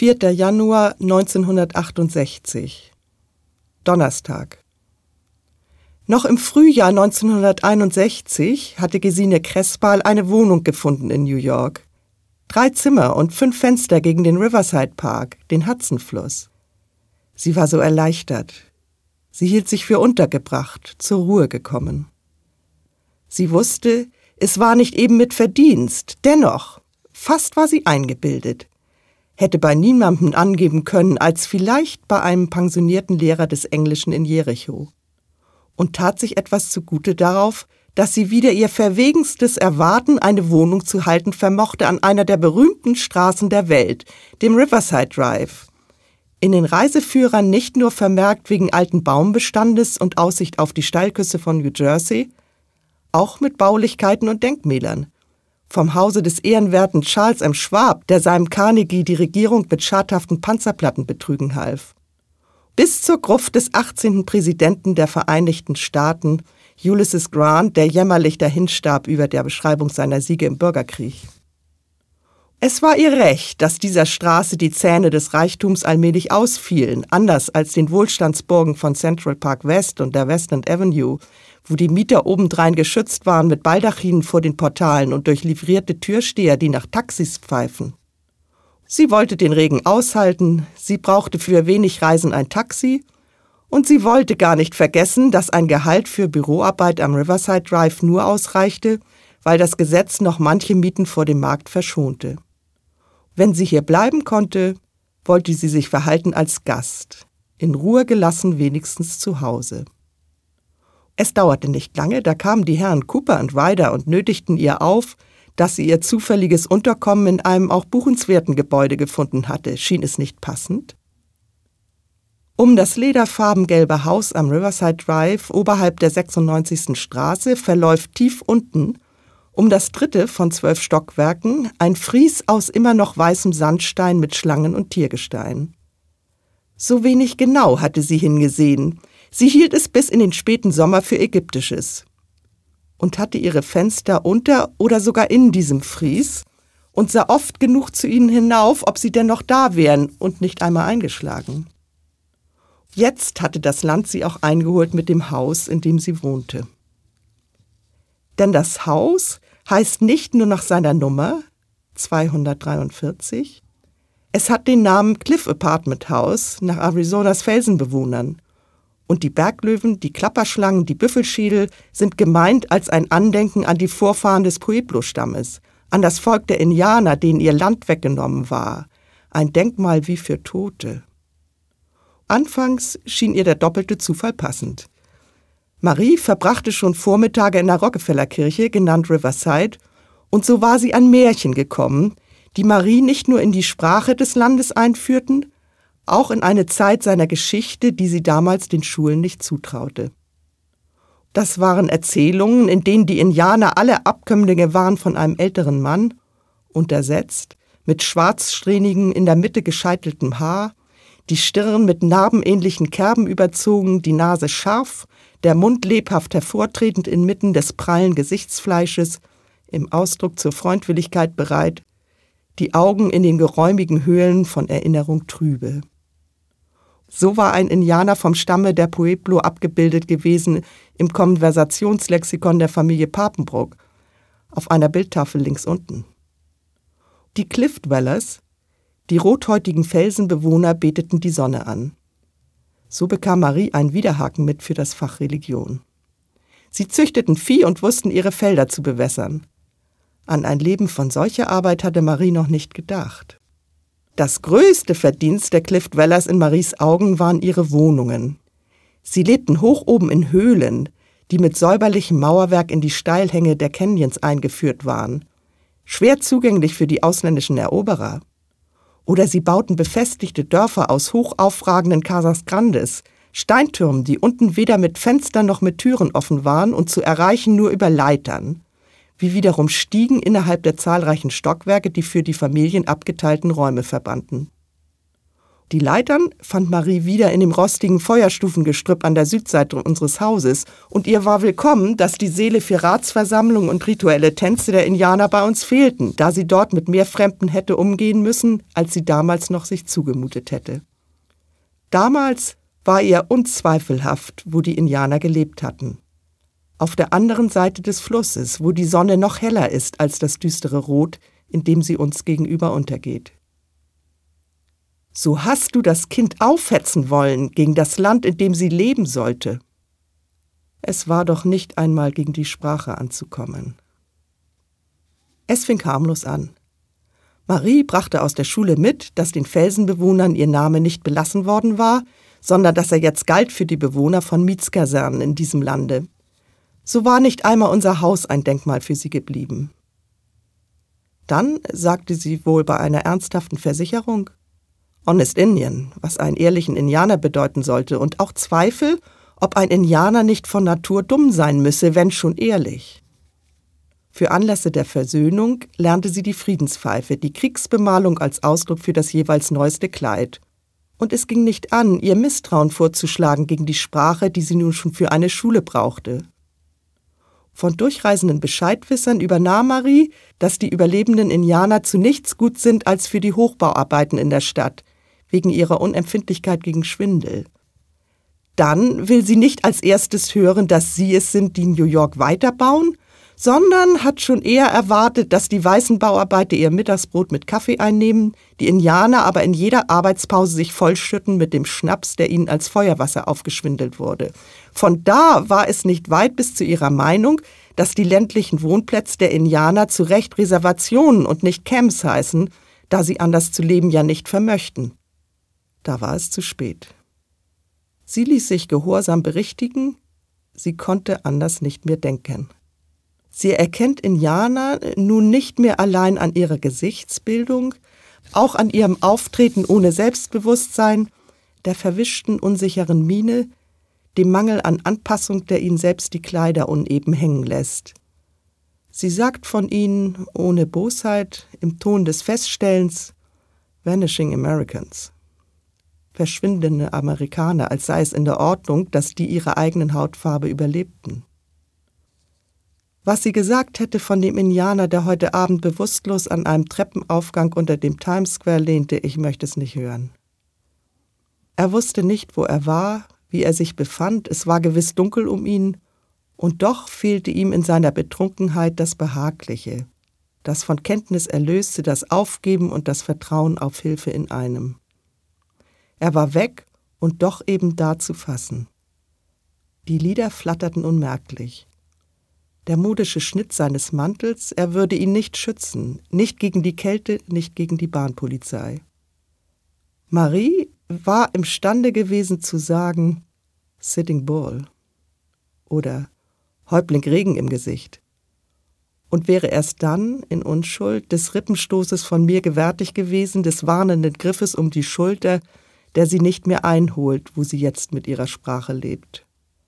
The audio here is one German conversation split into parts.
4. Januar 1968. Donnerstag. Noch im Frühjahr 1961 hatte Gesine Crespal eine Wohnung gefunden in New York. 3 Zimmer und 5 Fenster gegen den Riverside Park, den Hudsonfluss. Sie war so erleichtert. Sie hielt sich für untergebracht, zur Ruhe gekommen. Sie wusste, es war nicht eben mit Verdienst, dennoch, fast war sie eingebildet. Hätte bei niemandem angeben können, als vielleicht bei einem pensionierten Lehrer des Englischen in Jericho. Und tat sich etwas zugute darauf, dass sie wieder ihr verwegenstes Erwarten, eine Wohnung zu halten, vermochte an einer der berühmten Straßen der Welt, dem Riverside Drive. In den Reiseführern nicht nur vermerkt wegen alten Baumbestandes und Aussicht auf die Steilküste von New Jersey, auch mit Baulichkeiten und Denkmälern. Vom Hause des ehrenwerten Charles M. Schwab, der seinem Carnegie die Regierung mit schadhaften Panzerplatten betrügen half. Bis zur Gruft des 18. Präsidenten der Vereinigten Staaten, Ulysses Grant, der jämmerlich dahinstarb über der Beschreibung seiner Siege im Bürgerkrieg. Es war ihr Recht, dass dieser Straße die Zähne des Reichtums allmählich ausfielen, anders als den Wohlstandsburgen von Central Park West und der West End Avenue, wo die Mieter obendrein geschützt waren mit Baldachinen vor den Portalen und durch livrierte Türsteher, die nach Taxis pfeifen. Sie wollte den Regen aushalten, sie brauchte für wenig Reisen ein Taxi und sie wollte gar nicht vergessen, dass ein Gehalt für Büroarbeit am Riverside Drive nur ausreichte, weil das Gesetz noch manche Mieten vor dem Markt verschonte. Wenn sie hier bleiben konnte, wollte sie sich verhalten als Gast, in Ruhe gelassen wenigstens zu Hause. Es dauerte nicht lange, da kamen die Herren Cooper und Ryder und nötigten ihr auf, dass sie ihr zufälliges Unterkommen in einem auch buchenswerten Gebäude gefunden hatte. Schien es nicht passend? Um das lederfarbengelbe Haus am Riverside Drive oberhalb der 96. Straße verläuft tief unten, um das 3. von 12 Stockwerken, ein Fries aus immer noch weißem Sandstein mit Schlangen und Tiergestein. So wenig genau hatte sie hingesehen. Sie hielt es bis in den späten Sommer für Ägyptisches und hatte ihre Fenster unter oder sogar in diesem Fries und sah oft genug zu ihnen hinauf, ob sie denn noch da wären und nicht einmal eingeschlagen. Jetzt hatte das Land sie auch eingeholt mit dem Haus, in dem sie wohnte. Denn das Haus heißt nicht nur nach seiner Nummer, 243, es hat den Namen Cliff Apartment House nach Arizonas Felsenbewohnern. Und die Berglöwen, die Klapperschlangen, die Büffelschädel sind gemeint als ein Andenken an die Vorfahren des Pueblo-Stammes, an das Volk der Indianer, denen ihr Land weggenommen war. Ein Denkmal wie für Tote. Anfangs schien ihr der doppelte Zufall passend. Marie verbrachte schon Vormittage in der Rockefeller-Kirche, genannt Riverside, und so war sie an Märchen gekommen, die Marie nicht nur in die Sprache des Landes einführten, auch in eine Zeit seiner Geschichte, die sie damals den Schulen nicht zutraute. Das waren Erzählungen, in denen die Indianer alle Abkömmlinge waren von einem älteren Mann, untersetzt, mit schwarzsträhnigem, in der Mitte gescheiteltem Haar, die Stirn mit narbenähnlichen Kerben überzogen, die Nase scharf, der Mund lebhaft hervortretend inmitten des prallen Gesichtsfleisches, im Ausdruck zur Freundwilligkeit bereit, die Augen in den geräumigen Höhlen von Erinnerung trübe. So war ein Indianer vom Stamme der Pueblo abgebildet gewesen im Konversationslexikon der Familie Papenbrook, auf einer Bildtafel links unten. Die Cliff Dwellers, die rothäutigen Felsenbewohner, beteten die Sonne an. So bekam Marie einen Widerhaken mit für das Fach Religion. Sie züchteten Vieh und wussten, ihre Felder zu bewässern. An ein Leben von solcher Arbeit hatte Marie noch nicht gedacht. Das größte Verdienst der Cliff Dwellers in Maries Augen waren ihre Wohnungen. Sie lebten hoch oben in Höhlen, die mit säuberlichem Mauerwerk in die Steilhänge der Canyons eingeführt waren, schwer zugänglich für die ausländischen Eroberer. Oder sie bauten befestigte Dörfer aus hochaufragenden Casas Grandes, Steintürmen, die unten weder mit Fenstern noch mit Türen offen waren und zu erreichen nur über Leitern, wie wiederum Stiegen innerhalb der zahlreichen Stockwerke, die für die Familien abgeteilten Räume verbanden. Die Leitern fand Marie wieder in dem rostigen Feuerstufengestrüpp an der Südseite unseres Hauses und ihr war willkommen, dass die Seele für Ratsversammlungen und rituelle Tänze der Indianer bei uns fehlten, da sie dort mit mehr Fremden hätte umgehen müssen, als sie damals noch sich zugemutet hätte. Damals war ihr unzweifelhaft, wo die Indianer gelebt hatten. Auf der anderen Seite des Flusses, wo die Sonne noch heller ist als das düstere Rot, in dem sie uns gegenüber untergeht. So hast du das Kind aufhetzen wollen gegen das Land, in dem sie leben sollte. Es war doch nicht einmal gegen die Sprache anzukommen. Es fing harmlos an. Marie brachte aus der Schule mit, dass den Felsenbewohnern ihr Name nicht belassen worden war, sondern dass er jetzt galt für die Bewohner von Mietskasernen in diesem Lande. So war nicht einmal unser Haus ein Denkmal für sie geblieben. Dann sagte sie wohl bei einer ernsthaften Versicherung, Honest Indian, was einen ehrlichen Indianer bedeuten sollte, und auch Zweifel, ob ein Indianer nicht von Natur dumm sein müsse, wenn schon ehrlich. Für Anlässe der Versöhnung lernte sie die Friedenspfeife, die Kriegsbemalung als Ausdruck für das jeweils neueste Kleid. Und es ging nicht an, ihr Misstrauen vorzuschlagen gegen die Sprache, die sie nun schon für eine Schule brauchte. Von durchreisenden Bescheidwissern übernahm Marie, dass die überlebenden Indianer zu nichts gut sind als für die Hochbauarbeiten in der Stadt, wegen ihrer Unempfindlichkeit gegen Schwindel. Dann will sie nicht als erstes hören, dass sie es sind, die New York weiterbauen, sondern hat schon eher erwartet, dass die weißen Bauarbeiter ihr Mittagsbrot mit Kaffee einnehmen, die Indianer aber in jeder Arbeitspause sich vollschütten mit dem Schnaps, der ihnen als Feuerwasser aufgeschwindelt wurde. Von da war es nicht weit bis zu ihrer Meinung, dass die ländlichen Wohnplätze der Indianer zu Recht Reservationen und nicht Camps heißen, da sie anders zu leben ja nicht vermöchten. Da war es zu spät. Sie ließ sich gehorsam berichtigen, sie konnte anders nicht mehr denken. Sie erkennt Indianer nun nicht mehr allein an ihrer Gesichtsbildung, auch an ihrem Auftreten ohne Selbstbewusstsein, der verwischten, unsicheren Miene, dem Mangel an Anpassung, der ihnen selbst die Kleider uneben hängen lässt. Sie sagt von ihnen, ohne Bosheit, im Ton des Feststellens, Vanishing Americans. Verschwindende Amerikaner, als sei es in der Ordnung, dass die ihre eigenen Hautfarbe überlebten. Was sie gesagt hätte von dem Indianer, der heute Abend bewusstlos an einem Treppenaufgang unter dem Times Square lehnte, ich möchte es nicht hören. Er wusste nicht, wo er war, wie er sich befand, es war gewiss dunkel um ihn, und doch fehlte ihm in seiner Betrunkenheit das Behagliche, das von Kenntnis Erlöste, das Aufgeben und das Vertrauen auf Hilfe in einem. Er war weg und doch eben da zu fassen. Die Lider flatterten unmerklich. Der modische Schnitt seines Mantels, er würde ihn nicht schützen, nicht gegen die Kälte, nicht gegen die Bahnpolizei. Marie war imstande gewesen zu sagen, Sitting Bull oder Häuptling Regen im Gesicht und wäre erst dann in Unschuld des Rippenstoßes von mir gewärtig gewesen, des warnenden Griffes um die Schulter, der sie nicht mehr einholt, wo sie jetzt mit ihrer Sprache lebt.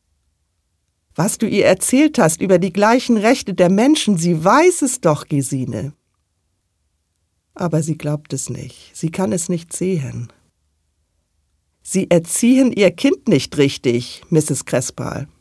Was du ihr erzählt hast über die gleichen Rechte der Menschen, sie weiß es doch, Gesine. Aber sie glaubt es nicht, sie kann es nicht sehen. Sie erziehen ihr Kind nicht richtig, Mrs. Crespal.